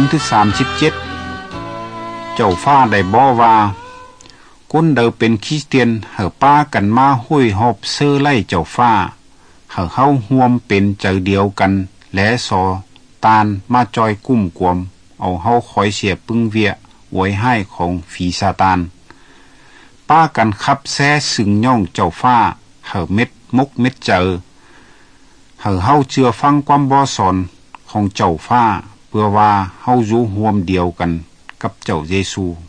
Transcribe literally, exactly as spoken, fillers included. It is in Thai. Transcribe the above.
ที่สามสิบเจ็ดเจ้าฟ้าได้บอกว่าคนเดิมเป็นคริสเตียนเหอป้ากันมาห้วยหอบเสื้อไล่เจ้าฟ้าเหอเข้าห่วมเป็นใจเดียวกันและสอตานมาจอยกุ้มกวมเอาเฮาคอยเสียปึงเวียไว้ให้ของฝีซาตานป้ากันขับแซ่สึงย่องเจ้าฟ้าเหอเม็ดมกเม็ดเจอเหอเฮาเชื่อฟังความบ่สอนของเจ้าฟ้าเพื่อว่าเฮาอยู่ห่วมเดียวกันกับเจ้าเยซู